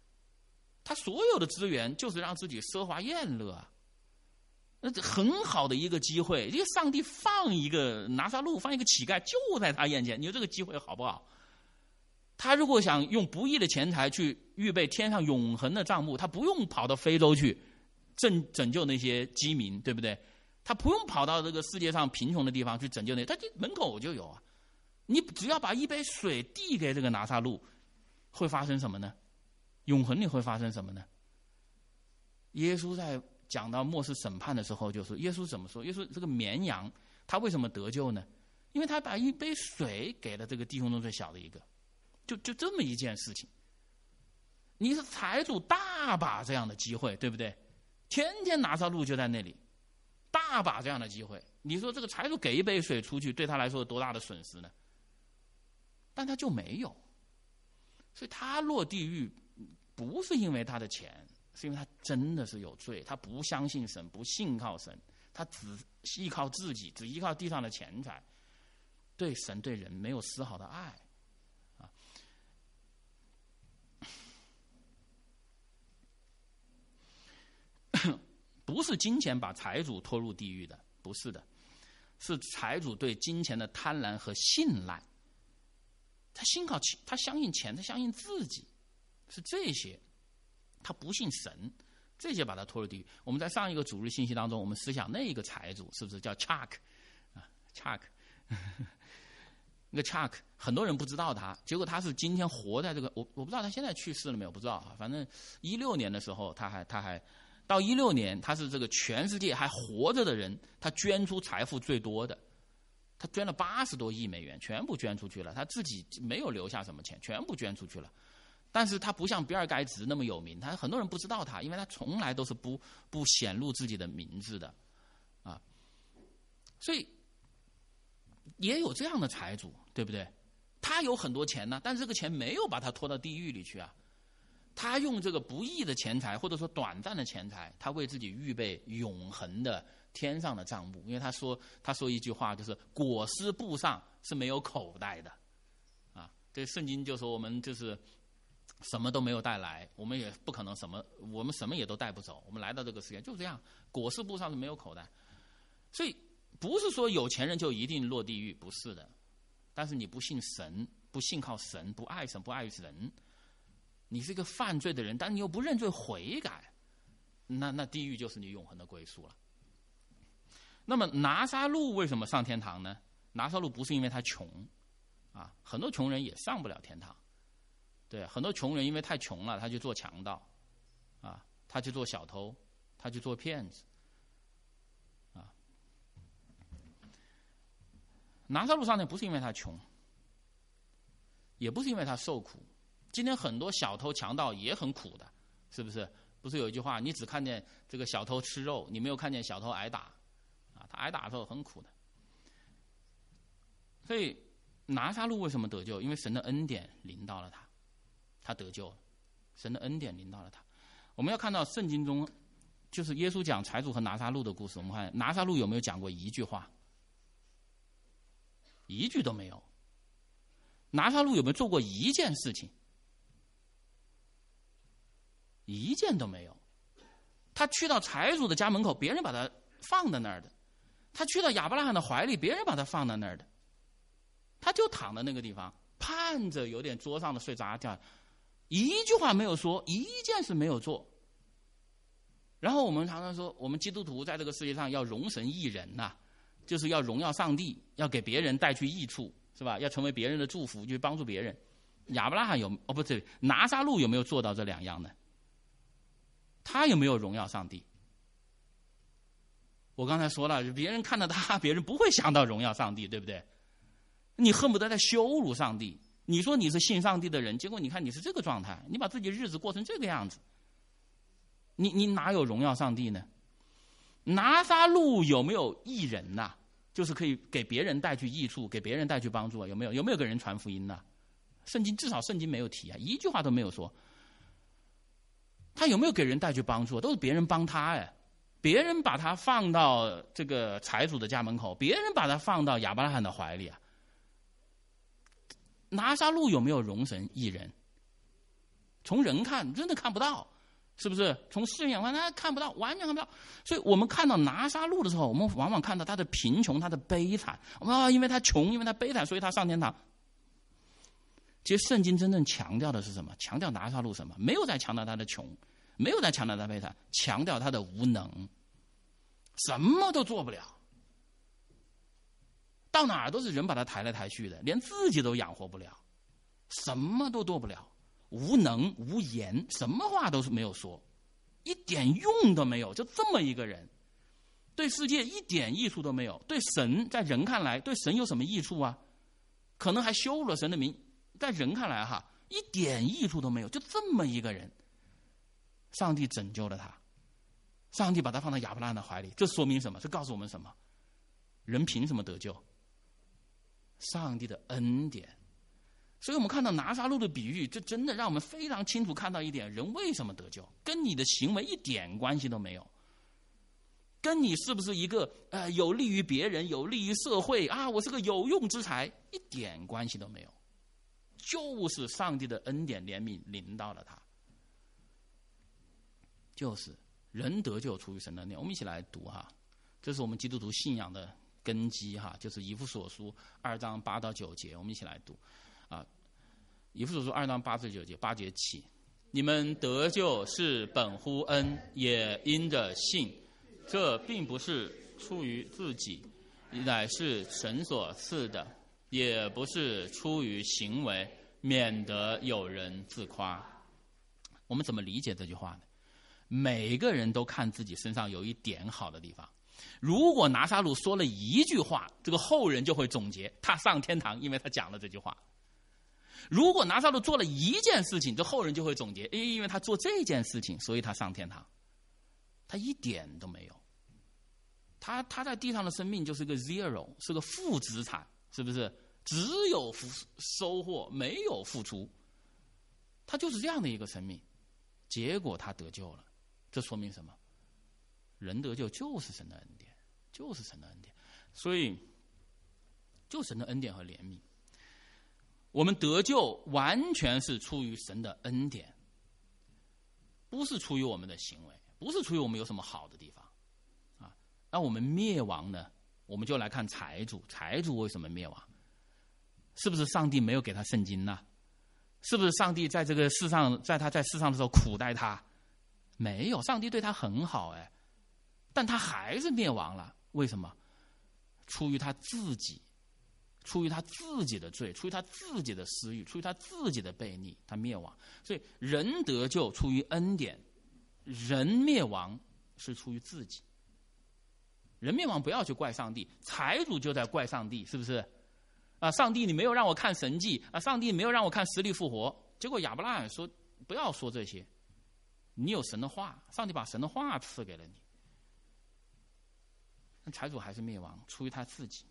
他所有的资源就是让自己奢华宴乐啊，那很好的一个机会，一个上帝放一个拿撒路，放一个乞丐就在他眼前，你说这个机会好不好？他如果想用不义的钱财去预备天上永恒的账目，他不用跑到非洲去拯拯救那些饥民，对不对？他不用跑到这个世界上贫穷的地方去拯救那，他就门口就有啊。你只要把一杯水递给这个拿撒路，会发生什么呢？永恒里会发生什么呢？耶稣在讲到末世审判的时候，就说耶稣怎么说？耶稣这个绵羊，他为什么得救呢？因为他把一杯水给了这个弟兄中最小的一个，就就这么一件事情。你是财主，大把这样的机会，对不对？天天拿撒路就在那里，大把这样的机会。你说这个财主给一杯水出去，对他来说有多大的损失呢？但他就没有，所以他落地狱不是因为他的钱，是因为他真的是有罪，他不相信神，不信靠神，他只依靠自己，只依靠地上的钱财，对神对人没有丝毫的爱啊。不是金钱把财主拖入地狱的，不是的，是财主对金钱的贪婪和信赖。他信靠钱，他相信钱，他相信自己，是这些，他不信神，这些把他拖入地狱。我们在上一个主日信息当中，我们思想那一个财主是不是叫 Chuck 啊 Chuck 那个 Chuck 很多人不知道他，结果他是今天活在这个，我我不知道他现在去世了没有，不知道啊。反正一六年的时候，他还他还到一六年，他是这个全世界还活着的人，他捐出财富最多的。他捐了八十多亿美元，全部捐出去了，他自己没有留下什么钱，全部捐出去了。但是他不像比尔盖茨那么有名，他很多人不知道他，因为他从来都是不不显露自己的名字的，啊，所以也有这样的财主，对不对？他有很多钱呢，但是这个钱没有把他拖到地狱里去啊。他用这个不义的钱财，或者说短暂的钱财，他为自己预备永恒的天上的账目。因为他说他说一句话，就是裹尸布上是没有口袋的啊。这圣经就说我们就是什么都没有带来，我们也不可能什么，我们什么也都带不走。我们来到这个世界就这样，裹尸布上是没有口袋。所以不是说有钱人就一定落地狱，不是的。但是你不信神，不信靠神，不爱神，不爱人，你是一个犯罪的人，但你又不认罪悔改，那那地狱就是你永恒的归宿了。那么拿撒路为什么上天堂呢？拿撒路不是因为他穷啊，很多穷人也上不了天堂。对，很多穷人因为太穷了，他去做强盗啊，他去做小偷，他去做骗子啊。拿撒路上天不是因为他穷，也不是因为他受苦。今天很多小偷强盗也很苦的，是不是？不是有一句话，你只看见这个小偷吃肉，你没有看见小偷挨打啊，他挨打的时候很苦的。所以拿撒路为什么得救？因为神的恩典临到了他，他得救了，神的恩典临到了他。我们要看到圣经中就是耶稣讲财主和拿撒路的故事，我们看拿撒路有没有讲过一句话？一句都没有。拿撒路有没有做过一件事情？一件都没有。他去到财主的家门口，别人把他放在那儿的；他去到亚伯拉罕的怀里，别人把他放在那儿的。他就躺在那个地方，盼着有点桌上的碎渣掉，一句话没有说，一件事没有做。然后我们常常说，我们基督徒在这个世界上要容神益人呐、啊，就是要荣耀上帝，要给别人带去益处，是吧？要成为别人的祝福，去帮助别人。亚伯拉罕有哦不对，拿撒路有没有做到这两样呢？他有没有荣耀上帝？我刚才说了，别人看到他，别人不会想到荣耀上帝，对不对？你恨不得在羞辱上帝。你说你是信上帝的人，结果你看你是这个状态，你把自己日子过成这个样子，你你哪有荣耀上帝呢？拿撒路有没有益人呐、啊？就是可以给别人带去益处，给别人带去帮助啊？有没有？有没有给人传福音呐、啊？圣经至少圣经没有提啊，一句话都没有说。他有没有给人带去帮助？都是别人帮他哎，别人把他放到这个财主的家门口，别人把他放到亚伯拉罕的怀里啊。拿撒路有没有容神益人？从人看真的看不到， 是不是？从世人眼光，他看不到，完全看不到。所以我们看到拿撒路的时候，我们往往看到他的贫穷，他的悲惨。我们啊，因为他穷，因为他悲惨，所以他上天堂。其实圣经真正强调的是什么？强调拿撒路什么？没有在强调他的穷，没有在强调他的悲惨，强调他的无能，什么都做不了。到哪儿都是人把他抬来抬去的，连自己都养活不了，什么都做不了，无能无言，什么话都是没有说，一点用都没有，就这么一个人，对世界一点益处都没有，对神在人看来，对神有什么益处啊？可能还羞辱了神的名，在人看来哈，一点益处都没有，就这么一个人，上帝拯救了他，上帝把他放到亚伯拉罕的怀里，这说明什么？这告诉我们什么？人凭什么得救？上帝的恩典。所以我们看到拿撒路的比喻，这真的让我们非常清楚看到一点：人为什么得救，跟你的行为一点关系都没有，跟你是不是一个呃有利于别人、有利于社会啊，我是个有用之才，一点关系都没有，就是上帝的恩典怜悯临到了他，就是人得救出于神的恩典。我们一起来读哈，这是我们基督徒信仰的根基哈，就是以弗所书二章八到九节，我们一起来读啊。以弗所书二章八至九节，八节起，你们得救是本乎恩，也因着信，这并不是出于自己，乃是神所赐的，也不是出于行为，免得有人自夸。我们怎么理解这句话呢？每个人都看自己身上有一点好的地方。如果拿撒路说了一句话，这个后人就会总结他上天堂，因为他讲了这句话。如果拿撒路做了一件事情，这后人就会总结，因为他做这件事情，所以他上天堂。他一点都没有，他他在地上的生命就是个 zero， 是个负资产，是不是？只有收获，没有付出，他就是这样的一个生命。结果他得救了，这说明什么？人得救就是神的恩典，就是神的恩典，所以就神的恩典和怜悯。我们得救完全是出于神的恩典，不是出于我们的行为，不是出于我们有什么好的地方啊。那我们灭亡呢？我们就来看财主，财主为什么灭亡？是不是上帝没有给他圣经呢？是不是上帝在这个世上，在他在世上的时候苦待他？没有，上帝对他很好哎，但他还是灭亡了。为什么？出于他自己，出于他自己的罪，出于他自己的私欲，出于他自己的悖逆，他灭亡。所以人得救出于恩典，人灭亡是出于自己。人灭亡不要去怪上帝，财主就在怪上帝，是不是？啊，上帝你没有让我看神迹啊，上帝没有让我看死里复活。结果亚伯拉罕说不要说这些，你有神的话，上帝把神的话赐给了你。那财主还是灭亡，出于他自己。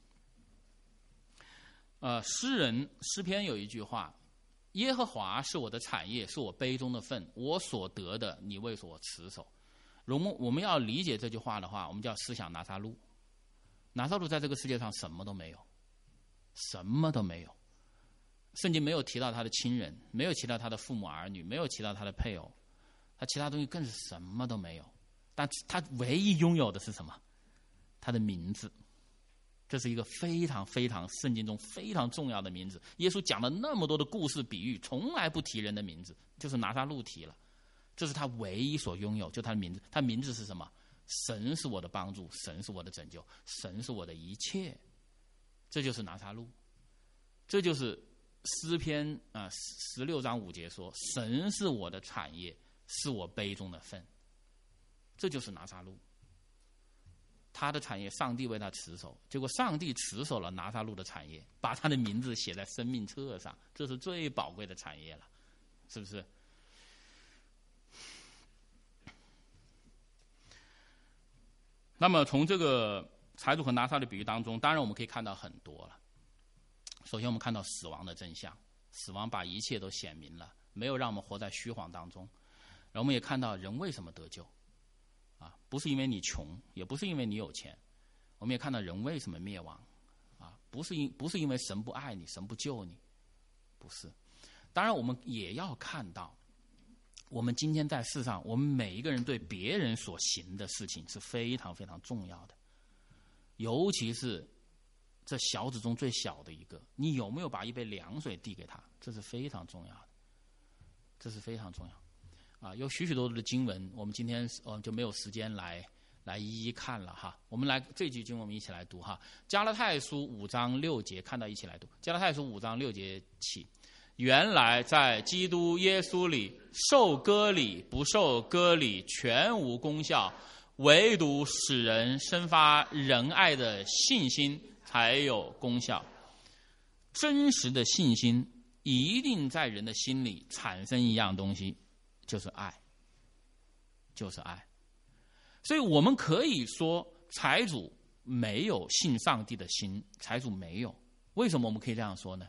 呃，诗人诗篇有一句话：耶和华是我的产业，是我杯中的分，我所得的，你为我持守。如果我们要理解这句话的话，我们就要思想拿撒路。拿撒路在这个世界上什么都没有，什么都没有。圣经没有提到他的亲人，没有提到他的父母儿女，没有提到他的配偶，他其他东西更是什么都没有。但他唯一拥有的是什么？他的名字。这是一个非常非常圣经中非常重要的名字。耶稣讲了那么多的故事比喻，从来不提人的名字，就是拿撒路提了。这是他唯一所拥有，就他的名字。他名字是什么？神是我的帮助，神是我的拯救，神是我的一切。这就是拿撒路，这就是诗篇啊十六章五节说：神是我的产业，是我杯中的分。这就是拿撒路。他的产业，上帝为他持守，结果上帝持守了拿撒路的产业，把他的名字写在生命册上，这是最宝贵的产业了，是不是？那么从这个财主和拿撒的比喻当中，当然我们可以看到很多了。首先我们看到死亡的真相，死亡把一切都显明了，没有让我们活在虚晃当中。然后我们也看到人为什么得救啊，不是因为你穷，也不是因为你有钱。我们也看到人为什么灭亡啊，不是因不是因为神不爱你，神不救你，不是。当然我们也要看到我们今天在世上，我们每一个人对别人所行的事情是非常非常重要的，尤其是这小子中最小的一个，你有没有把一杯凉水递给他，这是非常重要的，这是非常重要啊！有许许多多的经文，我们今天呃就没有时间来来一一看了哈。我们来这句经文，我们一起来读哈。加拉太书五章六节，看到一起来读。加拉太书五章六节起，原来在基督耶稣里，受割礼不受割礼全无功效，唯独使人生发仁爱的信心才有功效。真实的信心一定在人的心里产生一样东西，就是爱，就是爱。所以我们可以说财主没有信上帝的心，财主没有。为什么我们可以这样说呢？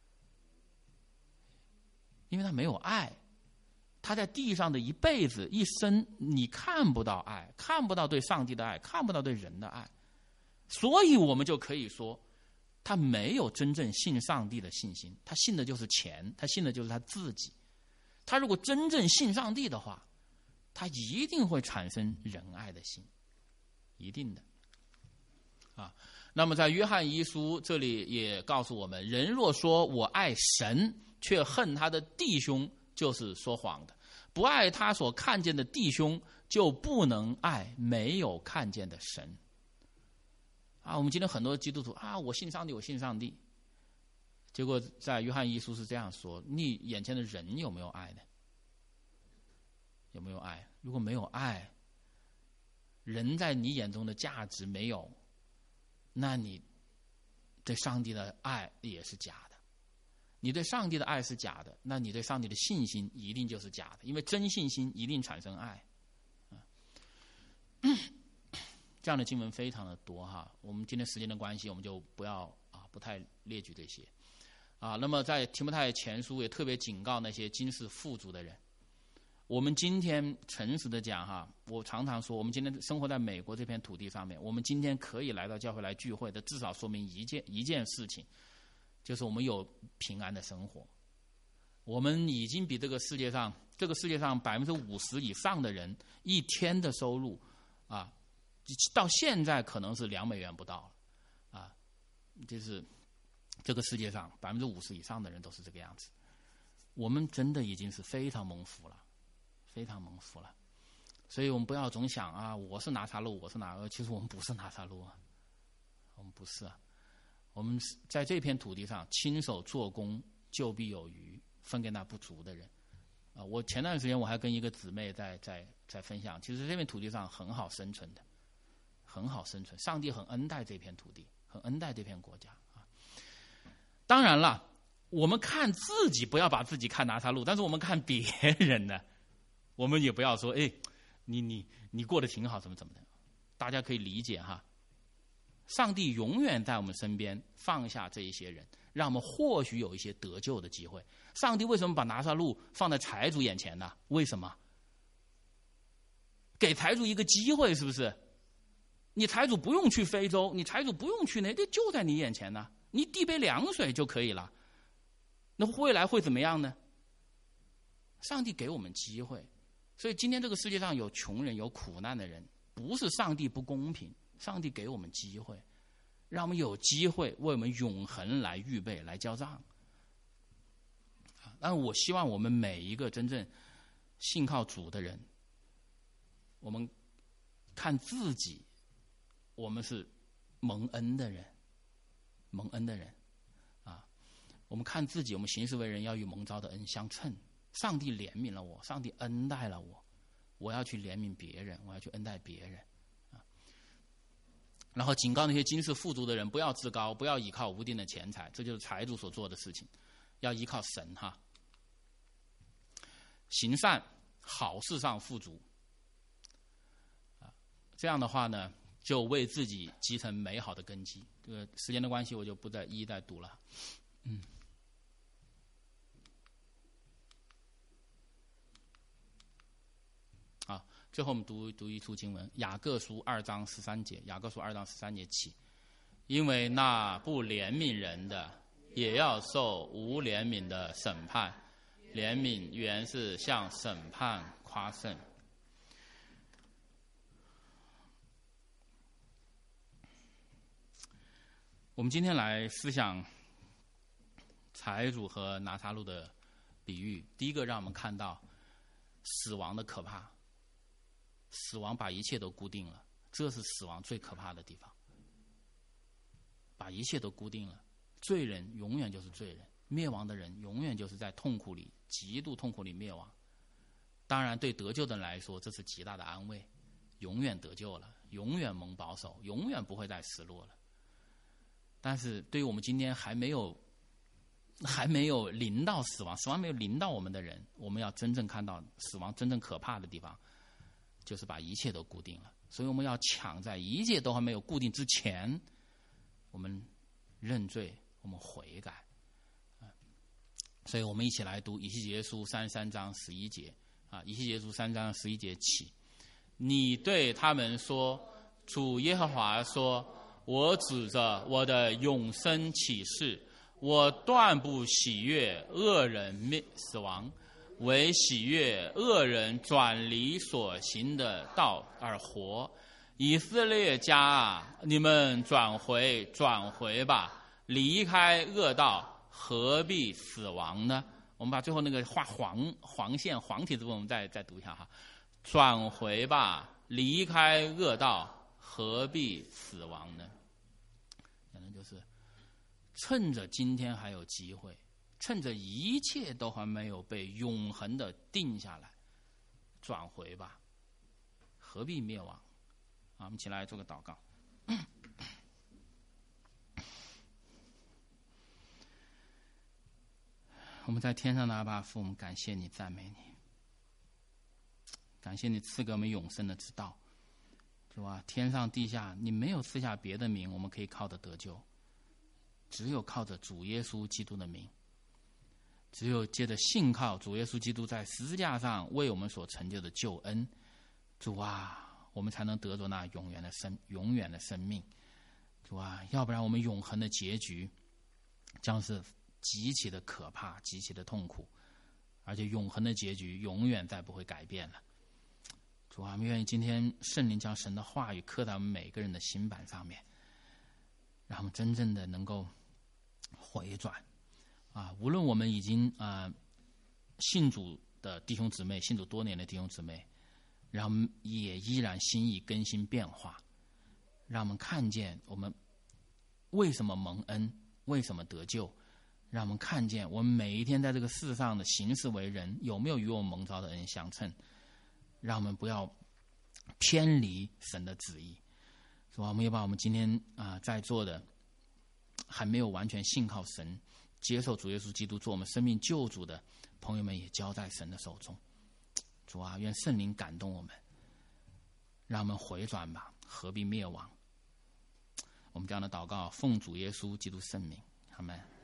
因为他没有爱，他在地上的一辈子一生，你看不到爱，看不到对上帝的爱，看不到对人的爱，所以我们就可以说他没有真正信上帝的信心，他信的就是钱，他信的就是他自己。他如果真正信上帝的话，他一定会产生仁爱的心，一定的啊。那么在约翰一书这里也告诉我们，人若说我爱神却恨他的弟兄，就是说谎的。不爱他所看见的弟兄，就不能爱没有看见的神。啊，我们今天很多基督徒啊，我信上帝，我信上帝。结果在约翰一书是这样说：你眼前的人有没有爱呢？有没有爱？如果没有爱，人在你眼中的价值没有，那你对上帝的爱也是假的。你对上帝的爱是假的，那你对上帝的信心一定就是假的，因为真信心一定产生爱。这样的经文非常的多哈，我们今天时间的关系，我们就不要啊不太列举这些啊。那么在提摩太前书也特别警告那些今世富足的人。我们今天诚实的讲哈，我常常说，我们今天生活在美国这片土地上面，我们今天可以来到教会来聚会的，至少说明一件一件事情，就是我们有平安的生活。我们已经比这个世界上这个世界上百分之五十以上的人一天的收入啊，到现在可能是两美元不到了啊，就是这个世界上百分之五十以上的人都是这个样子。我们真的已经是非常蒙福了。非常蒙福了，所以我们不要总想啊，我是拿撒路，我是拿俄，其实我们不是拿撒路啊，我们不是啊，我们在这片土地上亲手做工，就必有余，分给那不足的人。啊，我前段时间我还跟一个姊妹在在在分享，其实这片土地上很好生存的，很好生存，上帝很恩待这片土地，很恩待这片国家啊。当然了，我们看自己不要把自己看拿撒路，但是我们看别人呢。我们也不要说，哎，你你你过得挺好，怎么怎么的，大家可以理解哈。上帝永远在我们身边放下这一些人，让我们或许有一些得救的机会。上帝为什么把拿撒路放在财主眼前呢？为什么？给财主一个机会，是不是？你财主不用去非洲，你财主不用去那，这就在你眼前呢，你递杯凉水就可以了。那未来会怎么样呢？上帝给我们机会。所以今天这个世界上有穷人有苦难的人，不是上帝不公平，上帝给我们机会，让我们有机会为我们永恒来预备来交账。但我希望我们每一个真正信靠主的人，我们看自己，我们是蒙恩的人，蒙恩的人啊，我们看自己，我们行事为人要与蒙召的恩相称。上帝怜悯了我，上帝恩待了我，我要去怜悯别人，我要去恩待别人啊。然后警告那些今世富足的人，不要自高，不要依靠无定的钱财，这就是财主所做的事情，要依靠神哈。行善，好事上富足啊，这样的话呢，就为自己积成美好的根基。这个时间的关系，我就不再一一再读了。嗯。最后我们读读一处经文，雅各书二章十三节，雅各书二章十三节起，因为那不怜悯人的，也要受无怜悯的审判； 怜悯原是向审判夸胜。我们今天来思想财主和拿撒路的比喻。第一个让我们看到死亡的可怕，死亡把一切都固定了，这是死亡最可怕的地方，把一切都固定了。罪人永远就是罪人，灭亡的人永远就是在痛苦里，极度痛苦里灭亡。当然对得救的人来说，这是极大的安慰，永远得救了，永远蒙保守，永远不会再死路了。但是对于我们今天还没有还没有临到死亡，死亡没有临到我们的人，我们要真正看到死亡真正可怕的地方，就是把一切都固定了。所以我们要抢在一切都还没有固定之前，我们认罪，我们悔改。所以我们一起来读以西结书三十三章十一节啊，以西结书三十三章十一节起，你对他们说，主耶和华说，我指着我的永生起誓，我断不喜悦恶人灭死亡，唯喜悦恶人转离所行的道而活。以色列家啊，你们转回转回吧，离开恶道，何必死亡呢？我们把最后那个画黄黄线黄体字部分我们再再读一下哈，转回吧，离开恶道，何必死亡呢？可能就是趁着今天还有机会，趁着一切都还没有被永恒的定下来，转回吧，何必灭亡？啊，我们一起来做个祷告。我们在天上的阿爸父，我们感谢你，赞美你，感谢你赐给我们永生的之道，主啊，天上地下你没有赐下别的名我们可以靠着得救，只有靠着主耶稣基督的名，只有借着信靠主耶稣基督在十字架上为我们所成就的救恩，主啊，我们才能得着那永远的生永远的生命。主啊，要不然我们永恒的结局将是极其的可怕，极其的痛苦，而且永恒的结局永远再不会改变了。主啊，我们愿意今天圣灵将神的话语刻在我们每个人的心板上面，让我们真正的能够回转啊！无论我们已经啊、呃、信主的弟兄姊妹，信主多年的弟兄姊妹，让我们也依然心意更新变化，让我们看见我们为什么蒙恩，为什么得救，让我们看见我们每一天在这个世上的行事为人有没有与我们蒙召的恩相称，让我们不要偏离神的旨意。所以我们也把我们今天啊、呃、在座的还没有完全信靠神，接受主耶稣基督做我们生命救主的朋友们，也交在神的手中。主啊，愿圣灵感动我们，让我们回转吧，何必灭亡？我们这样的祷告，奉主耶稣基督圣名，阿们。